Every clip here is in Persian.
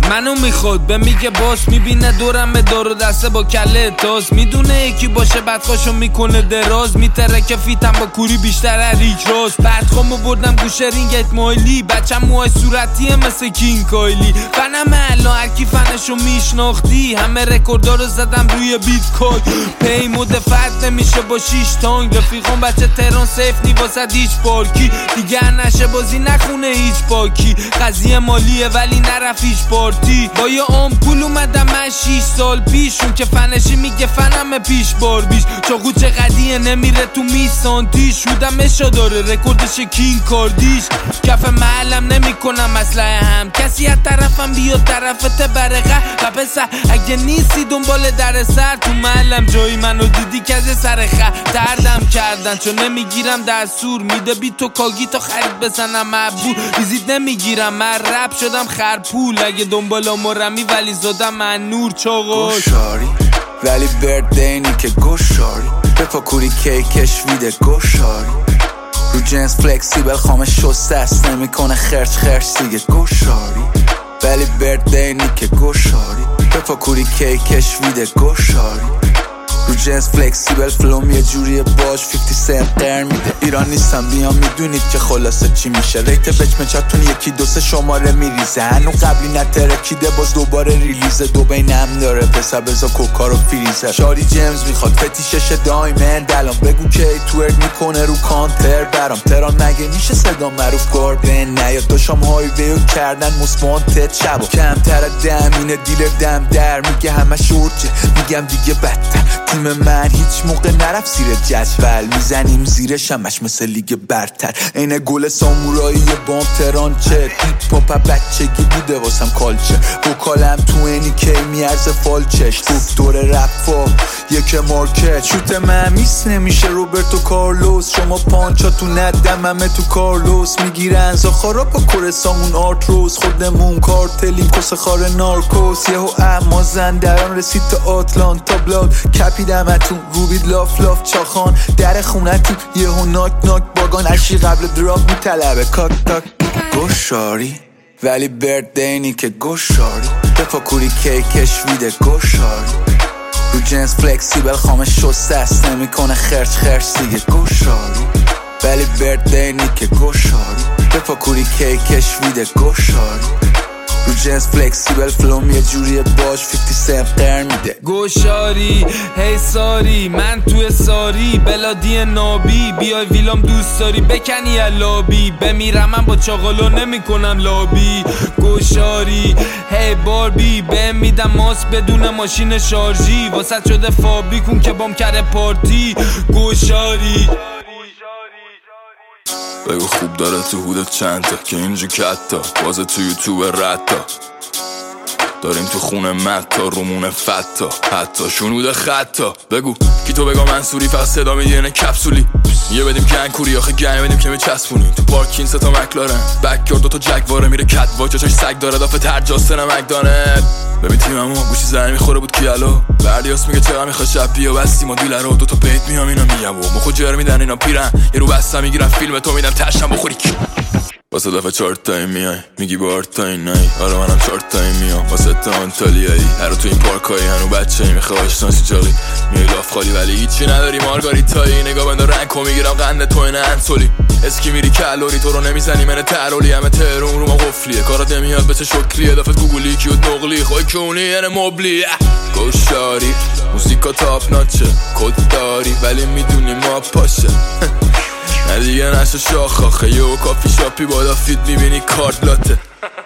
منو میخواد به میگه باس، میبینه دورم دار و دسته با کله تاز، میدونه یکی باشه بدخواشو میکنه دراز، میتره که فیتم با کوری بیشتر ریک راز. بعدخوامو بردم گوشه رینگت مایلی، بچم موهای صورتیه مثل کینگ کایلی. فنم الان هرکی فنشو میشناختی، همه رکوردا رو زدم روی بیت کوین. پیمو دفعت نمیشه با 6 تانگ، رفیقان بچه تهران سیف نی واسه هیچ پارکی. دیگه نشه بازی نخونه هیچ پاکی، قضیه مالیه ولی نرفت هیچ پارتی. با یه آمپول اومدم من 6 سال پیش، اون که فنشی میگه فنم پیش بار بیش. چاقو چقدیه نمیره تو میسانتیش، شودم اشا داره رکوردش کینگ کاردیش. کف محلم نمیکنم اسلحه هم، کسی از طرفم بیاد طرفت برقه. و پسر اگه نیستی دنبال در سر، تو محلم جایی منو دیدی که از سر دردم کردن، چون نمیگیرم دستور. میده بی تو کاگی تا خرید بزنم مبور، ویزیت نمیگیرم من رپ شدم خرپول. اگه دنبال مرمی ولی زدم من نور چاقاش گوشاری ولی بردینی که گوشاری، بپا کوری کیکش ویده گوشاری. رو جنس فلکسیبل خامه شسته است، نمیکنه خرچ دیگه گوشاری. ولی بردینی که گوشاری، بپا کوری کیکش ویده گوشاری. رو جنس فلکسیبل فلوم یه جوریه باش 50 سنت قرم میده. ایران نیستم بیام میدونید که خلاصه چی میشه. ریت بچمچاتون یکی دو سه شماره میریزه، هنو قبلی نترکیده باز دوباره ریلیزه. دو بینم داره پسر بزا کوکا رو فریزه. شاری جیمز میخواد فتیشش دایمند، الان بگو که توئرک میکنه رو کانتر برام. تران مگه میشه صدا معروف گاردن نیاد داشام هایویو کردن موسپانتت شبا. کمتر دمینه دیلر دم در میگه همه شورچه، میگم دیگه بدتر. تیم من هیچ موقع نرفت زیر جدول، میزنیم زیر شمش مثل لیگ برتر. اینه گل سامورایی بام تران چه هیپ هاپ بچگی بوده واسم کالچه. وکالم تو اینی کی میارزه فالچش، دکتر رفا یک مارکت. شوت من میس نمیشه روبرتو کارلوس، شما پانچا تو ندم همه تو کارلوس. میگیرن زاخارا با کورسامون آرتروس، خودمون کارتلیم کس خار نارکوس. یهو اما زندران رسید تا آتلانتا بلاد، کپیدمتون روبید لاف چاخان. در خونتون یهو ناک باگان، اشی قبل دراپ میطلبه کاک تاک. گوشاری ولی بردینی که گوشاری، بپا کوری کیکش ویده گوشاری. رو جنس فلکسیبل خامه شسته است، نمیکنه خرچ دیگه گوشاری. ولی بردینی که گوشاری، بپا کوری کیکش ویده گوشاری. رو جنس فلکسیبل فلوم یه جوریه باش 50 سنت قرم میده. گوشاری هی ساری من توی ساری، بلادی نابی بیای ویلام دوست داری بکنی لابی. بمیرم من با چاقالو نمی کنم لابی. گوشاری هی باربی بهم میدم ماست بدون ماشین شارژی، واسه شده فابریکون که بام کرده پارتی. گوشاری بگو خوب داره تو هودت چند تا که اینجا کتا بازه تو یوتیوب رتا. داریم تو خونه متا رومونه فتا، حتی شنود خطا. بگو کی تو بگا منصوری فقط صدا میدینه کپسولی. یه بدیم گنگوری آخه گنگ بدیم که میچسبونیم. تو پارکین ستا مکلارن بکیار دوتا جگواره میره کت واچ، چاش سگ داره دافه ترجاسته نمکدانت. ببین تیممو گوشی زنی میخوره بود کیالو، بردیاس میگه چقدر میخواد شب بیا بستیم و دیلر رو دوتا پیت میام اینا میگم و مخو جر میدن اینا پیرن. یه رو بستم میگیرم فیلم تو میدم تشم بخوری کی. واسه دفعه 4 تایی میای میگی بار تایی نایی، آره منم 4 تایی میام واسه تا آنتالیایی. هرو تو این پارکایی هنو بچه ای میخواه آشناسی جاقی میای لاف خالی ولی هیچی نداری مارگاریتایی. نگاه بنده رنگو میگیرم قنده تو این انسولی، اسکی میری کالوری تو رو نمیزنی من ترولی. همه تهرون رو ما قفلیه کارات نمیاد به چه شکلیه، دفت گوگلی کیوت نقلی خواه کونی یعنی مبلی. گوشاری موسیقا تاپ ناچه کد داری ولی میدونی ما پاشه. نه دیگه نشه شاخ آخه یه کافی شاپی بالا فید میبینی کارت لاته.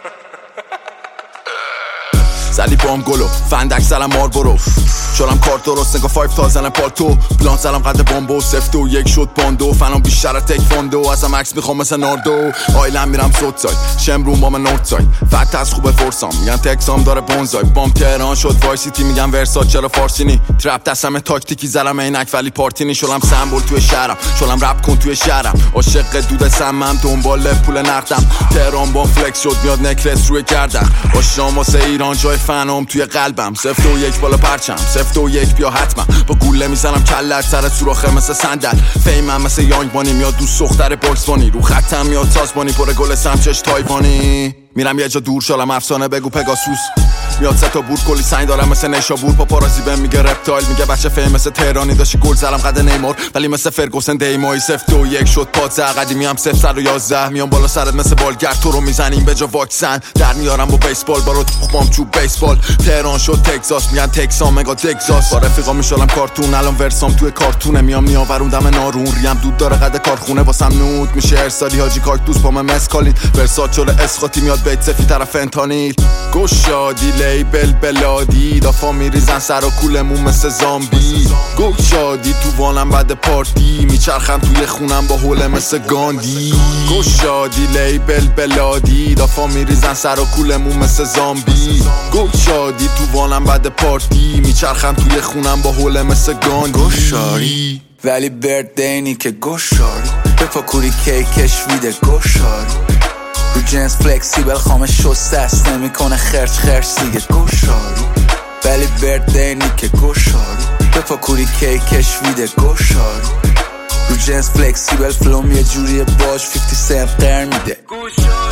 زلی بام گلو فندک زلم مار برو، شدم کارت درست نگاه 5 تا زنم پالتو. بلان زلم قد بامبو سفت و یک شد باندو. فنام بیشتر تک فاندو ازم عکس میخوام مثل ناردو. آیلم میرم سوت ساید شمرون با من نورت ساید، فت از خوبه فرسام میگن تکسام داره بونزای. بام تهران شد وای سیتی میگن ورساچ چرا فارسینی. ترپ دستم تاکتیکی زلم عینک ولی پارتینی. شدم سمبل توی شهرم شدم رپ کن توی شهرم. عاشق دود سمم دنبال پول نقدم. تهران با فلکس شد میاد نکلس روی گردن. آشام واسه ایران جای فنام توی قلبم. 0 و 1 بالا پرچم 0 و 1 فیک بیا حتما با گوله میزنم کلت سر سوراخه مثل صندل فیمم مثل یانگ بانی میاد دوست دختر باکس بانی رو خطم میاد تازبانی پر گل سمچش تایوانی میرم یه جا دور شالم افسانه بگو پگاسوس میاد سه تا بور کلی سنگ دارم مثل نیشابور پاپارازی بهم میگه رپتایل میگه بچه فیم مثل تهرانی داشتی گل زدم قد نیمار ولی مثل فرگوسن دیمایی 0-2-1 شد پادزه قدیمی هم 0-111 میام بالا سرت مثل بالگر تو رو میزنیم به جا واکسن در میارم با بیسبال با رو تخمام چوب بیسبال تهران شد تگزاس میگن تکسان مگا تگزاس با رفیقا میشالم کارتون الان ورسام توی کارتونه میام نیاوروندم نارون ریم دود داره قد کارخونه واسم نود میشه ارسالی حاجی کاکتوس با من مسکالین ورسات شده اسقاطی میاد بیت سفی طرف فنتانیل گوشادی لیبل بلادی دافا میریزن سر و کولمون مثل زامبی گوشادی تو وانم بعد پارتی میچرخم توی خونم با حوله مثل گاندی گوشادی لیبل بلادی دافا میریزن سر و کولمون مثل زامبی گوشادی تو وانم بعد پارتی میچرخم توی خونم با حوله مثل گاندی گوشاری ولی بردینی که گوشاری بپاکوری کیکش ویده گوشاری رو جنس فلکسیبل خامه شسته است نمیکنه خرچ دیگه گوشاری ولی بردینی که گوشاری بپاکوری کیکش ویده گوشاری رو جنس فلکسیبل فلوم یه جوریه باش 50 سنت قرن میده